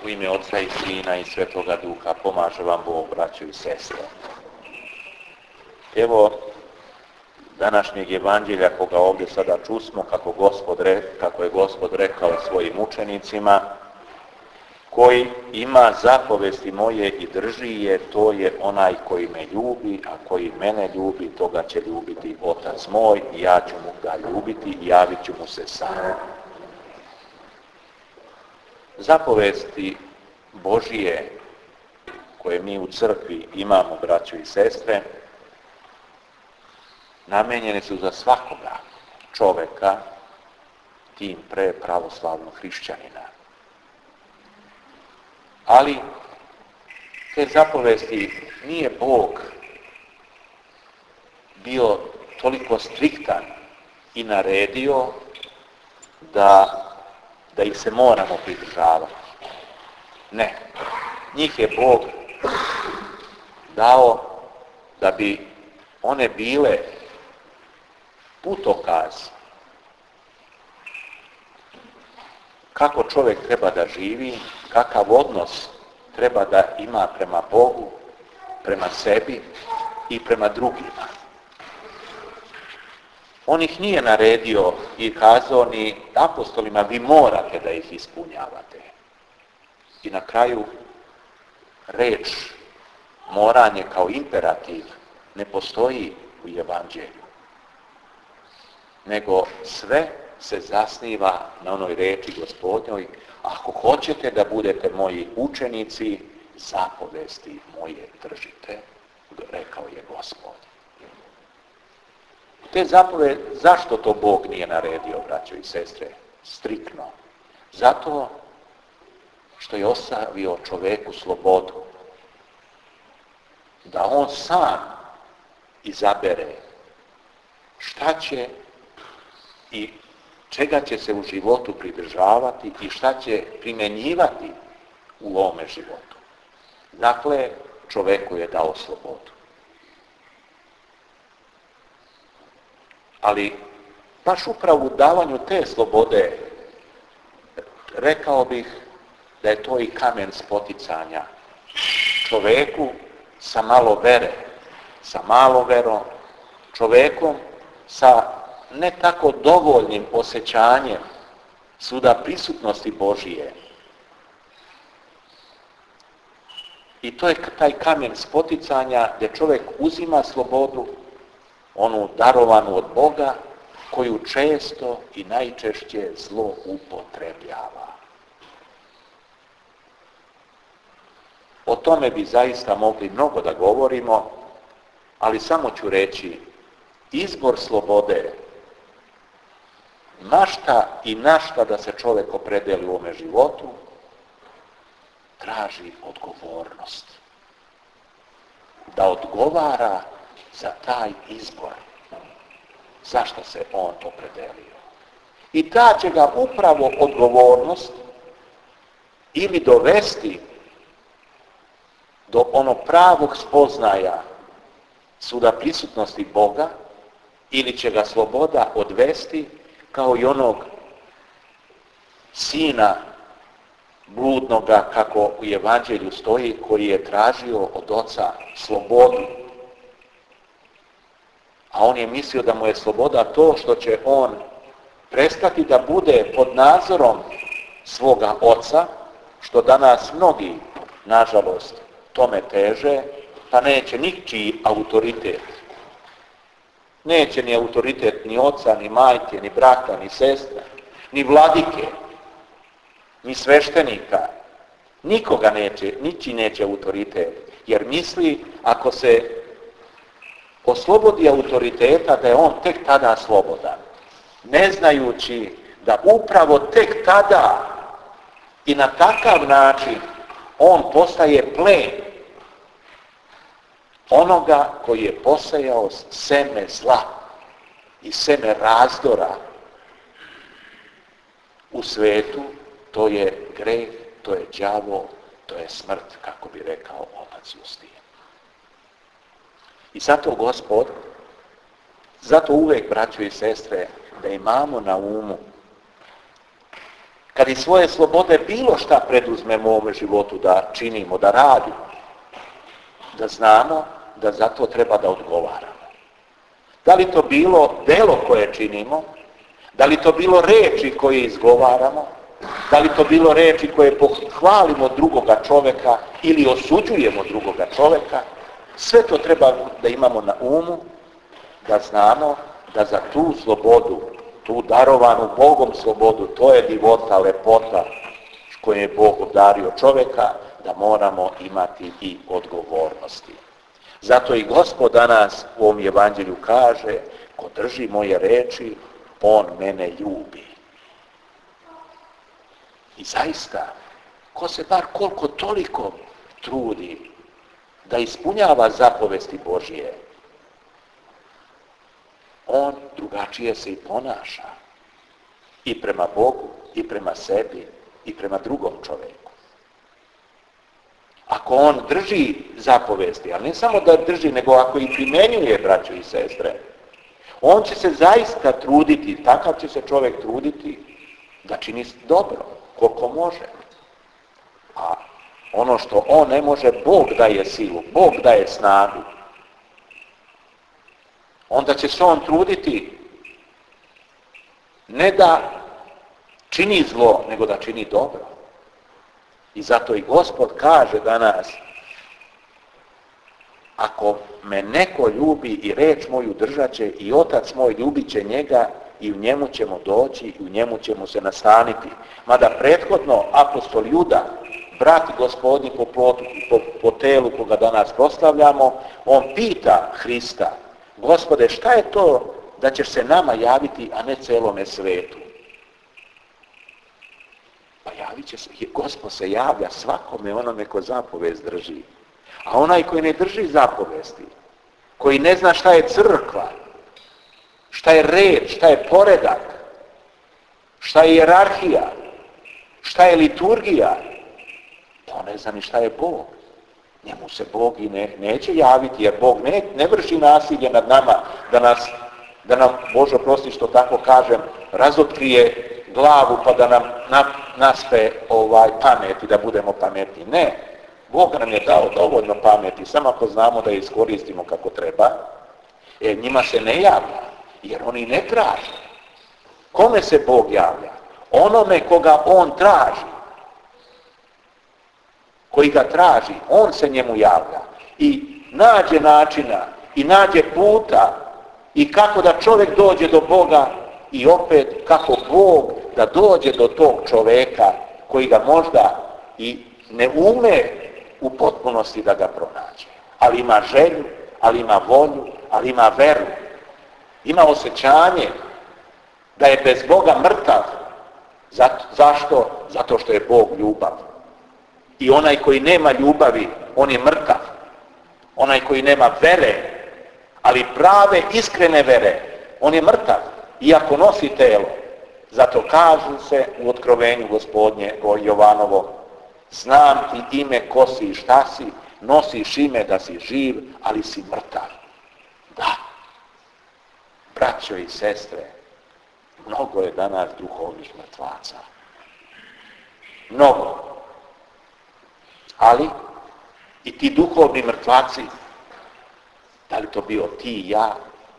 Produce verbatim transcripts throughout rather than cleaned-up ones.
U ime Oca i Sina i Svetoga Duha pomaže vam Bog, braćo i sestre. Evo današnjeg evanđelja koga ovdje sada čusmo, kako, Gospod re, kako je Gospod rekao svojim učenicima, koji ima zapovesti moje i drži je, to je onaj koji me ljubi, a koji mene ljubi, toga će ljubiti Otac moj, i ja ću mu ga ljubiti i javit ću mu se sam. Zapovesti Božije koje mi u crkvi imamo, braćo i sestre, namenjene su za svakoga čoveka, tim pre pravoslavnog hrišćanina. Ali te zapovesti nije Bog bio toliko striktan i naredio da, da ih se moramo pridržavati. Ne. Njih je Bog dao da bi one bile putokaz kako čovjek treba da živi, kakav odnos treba da ima prema Bogu, prema sebi i prema drugima. On ih nije naredio i kazao ni apostolima, vi morate da ih ispunjavate. I na kraju reč moranje kao imperativ ne postoji u evanđelju, nego sve se zasniva na onoj reči Gospodnjoj, ako hoćete da budete moji učenici, zapovesti moje držite, rekao je Gospod. Te zapovesti, zašto to Bog nije naredio, braćo i sestre, striktno? Zato što je ostavio čoveku slobodu, da on sam izabere šta će i čega će se u životu pridržavati i šta će primjenjivati u ovome životu. Dakle, čoveku je dao slobodu. Ali baš upravo u davanju te slobode rekao bih da je to i kamen spoticanja čoveku sa malo vere, sa malo verom, čovekom sa ne tako dovoljnim osjećanjem svuda prisutnosti Božije. I to je taj kamen spoticanja gdje čovjek uzima slobodu, onu darovanu od Boga, koju često i najčešće zlo upotrebljava. O tome bi zaista mogli mnogo da govorimo, ali samo ću reći, izbor slobode, na šta i na šta da se čovjek opredeli u ovome životu, traži odgovornost. Da odgovara za taj izbor. Zašto se on opredelio? I ta će ga upravo odgovornost ili dovesti do onog pravog spoznaja svuda prisutnosti Boga, ili će ga sloboda odvesti kao i onog sina bludnoga, kako u evanđelju stoji, koji je tražio od oca slobodu. A on je mislio da mu je sloboda to što će on prestati da bude pod nadzorom svoga oca, što danas mnogi, nažalost, tome teže, pa neće ničiji autoritet. Neće ni autoritet ni oca, ni majke, ni brata, ni sestra, ni vladike, ni sveštenika. Nikoga neće, ničiji neće autoritet, jer misli ako se oslobodi autoriteta da je on tek tada slobodan, ne znajući da upravo tek tada i na takav način on postaje plen onoga koji je posejao seme zla i seme razdora u svetu. To je greh, to je đavo, to je smrt, kako bi rekao otac Justin. I zato Gospod, zato uvek, braćo i sestre, da imamo na umu kad iz svoje slobode bilo šta preduzmemo u ovome životu da činimo, da radimo, da znamo da za to treba da odgovaramo. Da li to bilo delo koje činimo, da li to bilo reči koje izgovaramo, da li to bilo reči koje pohvalimo drugoga čoveka ili osuđujemo drugoga čoveka, sve to treba da imamo na umu, da znamo da za tu slobodu, tu darovanu Bogom slobodu, to je divota, lepota koju je Bog obdario čoveka, da moramo imati i odgovornosti. Zato i Gospod danas u ovom evanđelju kaže, ko drži moje reči, on mene ljubi. I zaista, ko se bar koliko toliko trudi da ispunjava zapovesti Božije, on drugačije se i ponaša. I prema Bogu, i prema sebi, i prema drugom čoveku. Ako on drži zapovesti, ali ne samo da drži, nego ako i primenjuje, braćo i sestre, on će se zaista truditi, takav će se čovjek truditi da čini dobro, koliko može. A ono što on ne može, Bog daje silu, Bog daje snagu. Onda će se on truditi ne da čini zlo, nego da čini dobro. I zato i Gospod kaže danas, ako me neko ljubi i reč moju držat će, i Otac moj ljubit će njega, i u njemu ćemo doći, i u njemu ćemo se nastaniti. Mada prethodno apostol Juda, brat Gospodnji po, plotu, po, po telu koga danas proslavljamo, on pita Hrista, Gospode, šta je to da ćeš se nama javiti, a ne celome svetu? Pa javit će se, Gospod se javlja svakome onome ko zapovest drži. A onaj koji ne drži zapovesti, koji ne zna šta je crkva, šta je red, šta je poredak, šta je hijerarhija, šta je liturgija, pa on ne zna ni šta je Bog. Njemu se Bog i ne, neće javiti, jer Bog ne, ne vrši nasilje nad nama, da nas, da nam, Bože oprosti što tako kažem, razotkrije glavu pa da nam na, naspe ovaj, pameti, da budemo pametni. Ne, Bog nam je dao dovoljno pameti, samo ako znamo da je iskoristimo kako treba, jer njima se ne javlja, jer oni ne traže. Kome se Bog javlja? Onome koga on traži. Koji ga traži, on se njemu javlja. I nađe načina, i nađe puta, i kako da čovjek dođe do Boga, i opet kako Bog da dođe do tog čovjeka koji ga možda i ne ume u potpunosti da ga pronađe. Ali ima želju, ali ima volju, ali ima veru. Ima osjećanje da je bez Boga mrtav. Zato, zašto? Zato što je Bog ljubav. I onaj koji nema ljubavi, on je mrtav. Onaj koji nema vere, ali prave, iskrene vere, on je mrtav. Iako nosi telo. Zato kažu se u otkrovenju Gospodnje o Jovanovo, znam ti ime ko si i šta si, nosiš ime da si živ, ali si mrtav. Da. Braćo i sestre, mnogo je danas duhovnih mrtvaca. Mnogo. Ali i ti duhovni mrtvaci, da li to bio ti i ja,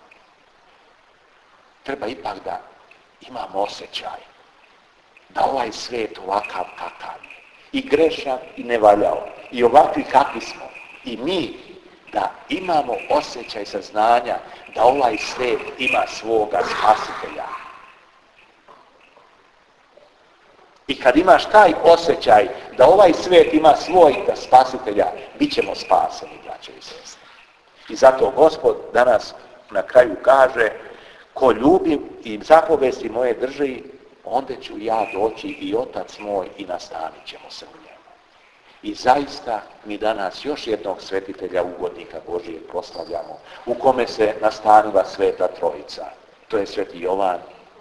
treba ipak da imamo osjećaj da ovaj svijet ovakav kakav je, i grešan i nevaljao, i ovakvi kakvi smo, i mi da imamo osjećaj saznanja da ovaj svijet ima svoga spasitelja. I kad imaš taj osjećaj da ovaj svijet ima svoj spasitelja, bit ćemo spaseni, braće i sestre. I zato Gospod danas na kraju kaže, ko ljubi i zapovesti moje drži, onda ću ja doći i Otac moj i nastanit ćemo se u njemu. I zaista mi danas još jednog svetitelja ugodnika Božijeg proslavljamo, u kome se nastaniva Sveta Trojica. To je Sveti Jovan,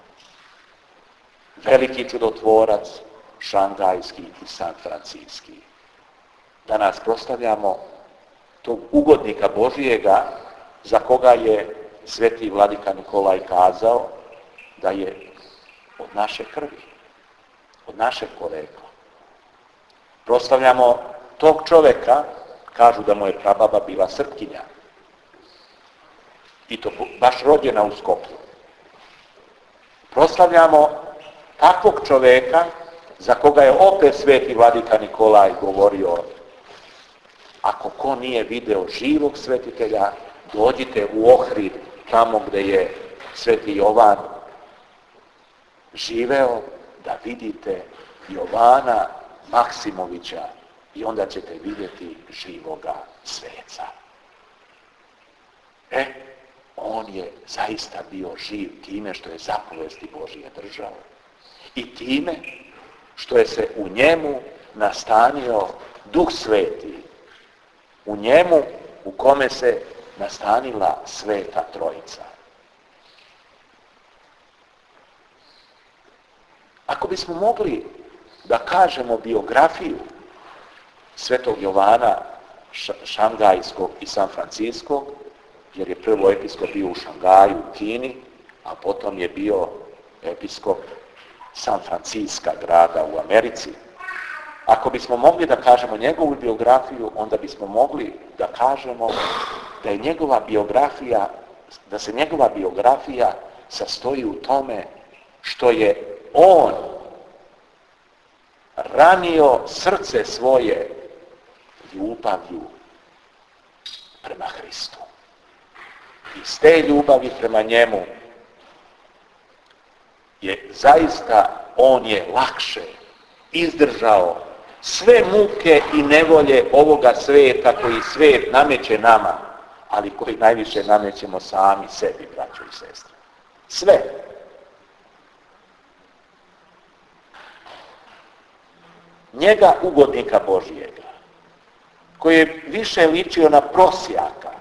veliki čudotvorac, šangajski i San Francijski. Danas proslavljamo tog ugodnika Božijega za koga je Sveti Vladika Nikolaj kazao da je od naše krvi, od našeg porekla. Proslavljamo tog čoveka, kažu da mu je prababa bila Srpkinja. I to baš rođena u Skoplju. Proslavljamo takvog čoveka za koga je opet sveti vladika Nikolaj govorio: ako ko nije video živog svetitelja, dođite u Ohrid, tamo gde je sveti Jovan živeo, da vidite Jovana Maksimovića i onda ćete vidjeti živoga sveca. E, on je zaista bio živ time što je zapovesti Božije držao i time što je se u njemu nastanio Duh Sveti, u njemu u kome se nastanila Sveta Trojica. Ako bismo mogli da kažemo biografiju svetog Jovana Šangajskog i San Francisco, jer je prvo episkop bio u Šangaju, u Kini, a potom je bio episkop San Franciska grada u Americi. Ako bismo mogli da kažemo njegovu biografiju, onda bismo mogli da kažemo da je njegova biografija, da se njegova biografija sastoji u tome što je on ranio srce svoje ljubavlju prema Hristu. Iz te ljubavi prema njemu je zaista, on je lakše izdržao sve muke i nevolje ovoga sveta koji svet nameće nama, ali koji najviše namećemo sami sebi, braćo i sestre. Sve. Njega, ugodnika Božijega, koji je više ličio na prosjaka,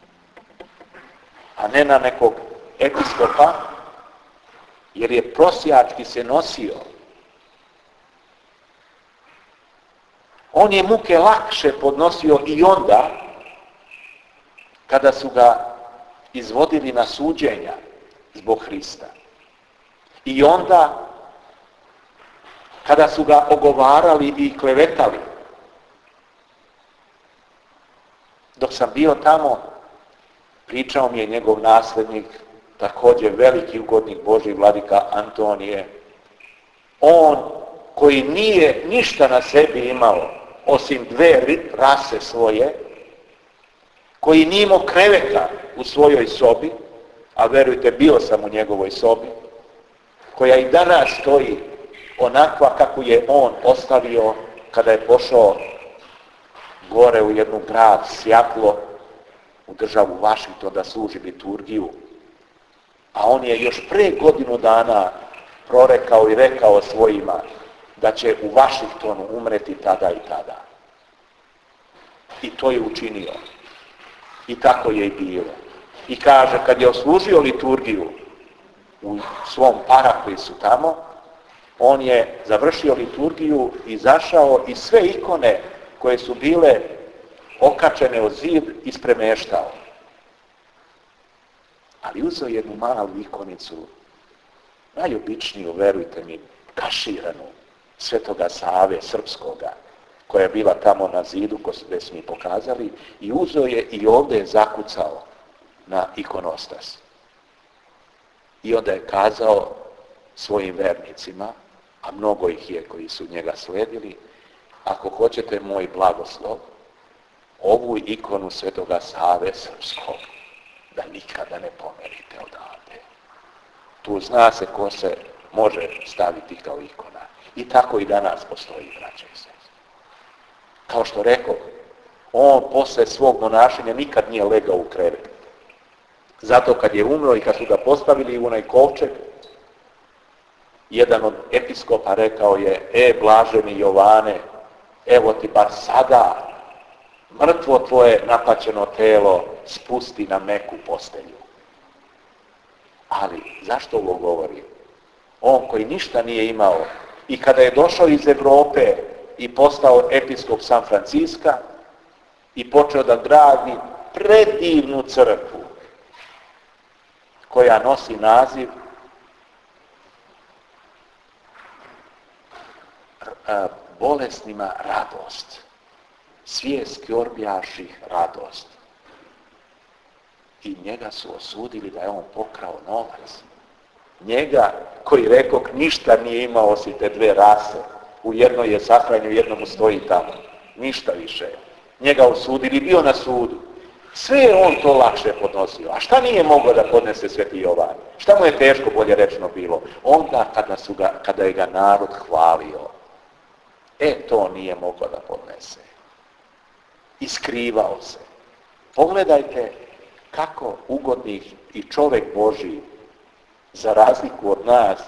a ne na nekog episkopa, jer je prosjački se nosio. On je muke lakše podnosio i onda kada su ga izvodili na suđenja zbog Hrista. I onda kada su ga ogovarali i klevetali. Dok sam bio tamo, pričao mi je njegov naslednik, također veliki ugodnik Božji, vladika Antonije. On koji nije ništa na sebi imao, osim dve rase svoje, koji nije imao kreveta u svojoj sobi, a verujte, bio sam u njegovoj sobi, koja i danas stoji onakva kako je on ostavio kada je pošao gore u jednu grad, Sjatlo, u državu Vašington da služi liturgiju. A on je još pre godinu dana prorekao i rekao svojima da će u Vašingtonu umreti tada i tada. I to je učinio. I tako je i bilo. I kaže, kad je oslužio liturgiju u svom paraklisu tamo, on je završio liturgiju, izašao i sve ikone koje su bile okačene od zid ispremeštao. Ali uzeo jednu malu ikonicu, najobičniju, verujte mi, kaširanu, Svetoga Save Srpskoga, koja je bila tamo na zidu, koje su mi pokazali, i uzeo je i ovdje je zakucao na ikonostas. I onda je kazao svojim vernicima, a mnogo ih je koji su njega sledili, ako hoćete moj blagoslov, ovu ikonu Svetoga Save Srpskog, da nikada ne pomerite odavde. Tu zna se ko se može staviti kao ikona. I tako i danas postoji, braće i sestre. Kao što rekao, on posle svog monašenja nikad nije legao u krevet. Zato kad je umro i kad su ga postavili u onaj kovčeg, jedan od episkopa rekao je: e, blaženi Jovane, evo ti bar sada mrtvo tvoje napaćeno telo spusti na meku postelju. Ali zašto ovo govori? On koji ništa nije imao i kada je došao iz Evrope i postao episkop San Franciska i počeo da gradi predivnu crkvu koja nosi naziv a, bolesnima radost. Svijest skjorbjaših radost. I njega su osudili da je on pokrao novac. Njega, koji rekog ništa nije imao osim te dve rase, u jednoj je sahranjen, u jednom stoji tamo. Ništa više. Njega osudili, bio na sudu. Sve je on to lakše podnosio. A šta nije mogao da podnese Sveti Jovan? Šta mu je teško, bolje rečeno, bilo? Onda kada, su ga, kada je ga narod hvalio. E, to nije mogao da podnese. Iskrivao se. Pogledajte kako ugodnih i čovjek Božji, za razliku od nas,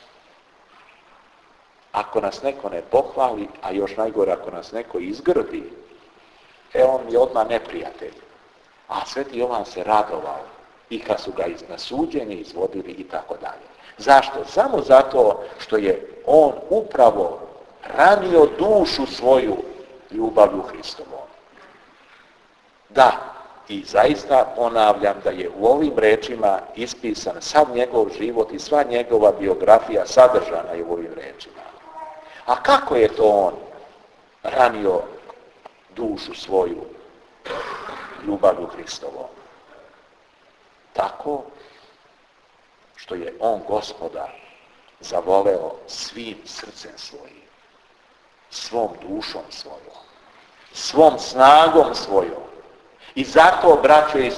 ako nas neko ne pohvali, a još najgore ako nas neko izgrdi, e on je odmah neprijatelj. A Sveti Jovan se radovao i kad su ga na suđenje izvodili i tako dalje. Zašto? Samo zato što je on upravo ranio dušu svoju ljubavlju Hristovom. Da, i zaista ponavljam da je u ovim rečima ispisan sav njegov život i sva njegova biografija sadržana je u ovim rečima. A kako je to on ranio dušu svoju ljubavlju Hristovom? Tako što je on Gospoda zavoleo svim srcem svojim, svom dušom svojom, svom snagom svojom. I zato, braćo i